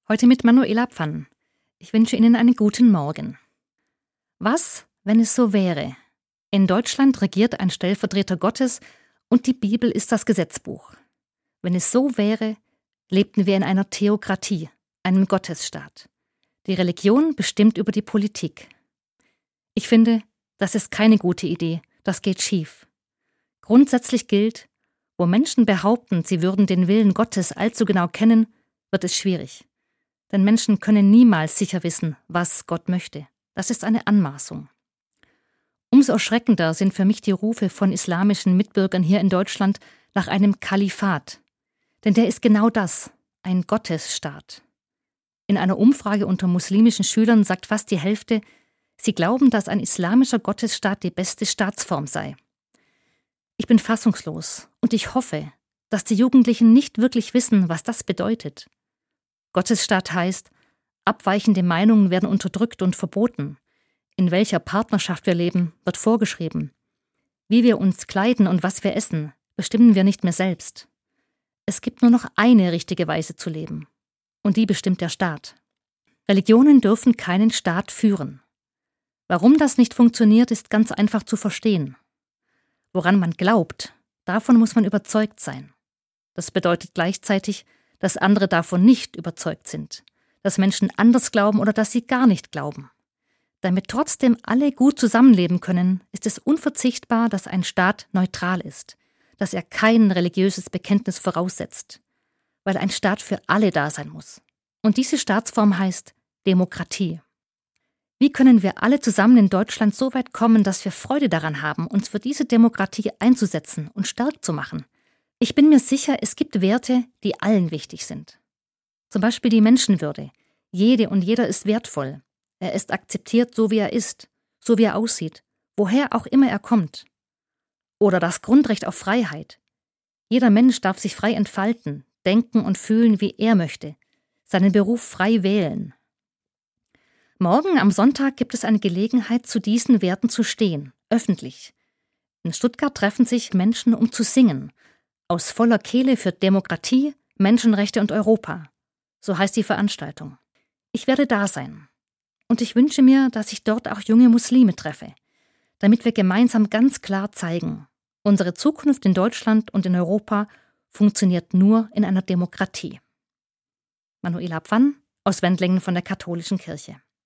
Heute mit Manuela Pfann. Ich wünsche Ihnen einen guten Morgen. Was, wenn es so wäre? In Deutschland regiert ein Stellvertreter Gottes und die Bibel ist das Gesetzbuch. Wenn es so wäre, lebten wir in einer Theokratie, einem Gottesstaat. Die Religion bestimmt über die Politik. Ich finde, das ist keine gute Idee, das geht schief. Grundsätzlich gilt, wo Menschen behaupten, sie würden den Willen Gottes allzu genau kennen, wird es schwierig. Denn Menschen können niemals sicher wissen, was Gott möchte. Das ist eine Anmaßung. Umso erschreckender sind für mich die Rufe von islamischen Mitbürgern hier in Deutschland nach einem Kalifat. Denn der ist genau das, ein Gottesstaat. In einer Umfrage unter muslimischen Schülern sagt fast die Hälfte, sie glauben, dass ein islamischer Gottesstaat die beste Staatsform sei. Ich bin fassungslos und ich hoffe, dass die Jugendlichen nicht wirklich wissen, was das bedeutet. Gottesstaat heißt, abweichende Meinungen werden unterdrückt und verboten. In welcher Partnerschaft wir leben, wird vorgeschrieben. Wie wir uns kleiden und was wir essen, bestimmen wir nicht mehr selbst. Es gibt nur noch eine richtige Weise zu leben. Und die bestimmt der Staat. Religionen dürfen keinen Staat führen. Warum das nicht funktioniert, ist ganz einfach zu verstehen. Woran man glaubt, davon muss man überzeugt sein. Das bedeutet gleichzeitig, dass andere davon nicht überzeugt sind, dass Menschen anders glauben oder dass sie gar nicht glauben. Damit trotzdem alle gut zusammenleben können, ist es unverzichtbar, dass ein Staat neutral ist, dass er kein religiöses Bekenntnis voraussetzt, weil ein Staat für alle da sein muss. Und diese Staatsform heißt Demokratie. Wie können wir alle zusammen in Deutschland so weit kommen, dass wir Freude daran haben, uns für diese Demokratie einzusetzen und stark zu machen? Ich bin mir sicher, es gibt Werte, die allen wichtig sind. Zum Beispiel die Menschenwürde. Jede und jeder ist wertvoll. Er ist akzeptiert, so wie er ist, so wie er aussieht, woher auch immer er kommt. Oder das Grundrecht auf Freiheit. Jeder Mensch darf sich frei entfalten, denken und fühlen, wie er möchte, seinen Beruf frei wählen. Morgen am Sonntag gibt es eine Gelegenheit, zu diesen Werten zu stehen, öffentlich. In Stuttgart treffen sich Menschen, um zu singen. Aus voller Kehle für Demokratie, Menschenrechte und Europa. So heißt die Veranstaltung. Ich werde da sein. Und ich wünsche mir, dass ich dort auch junge Muslime treffe, damit wir gemeinsam ganz klar zeigen, unsere Zukunft in Deutschland und in Europa funktioniert nur in einer Demokratie. Manuela Pfann aus Wendlingen von der Katholischen Kirche.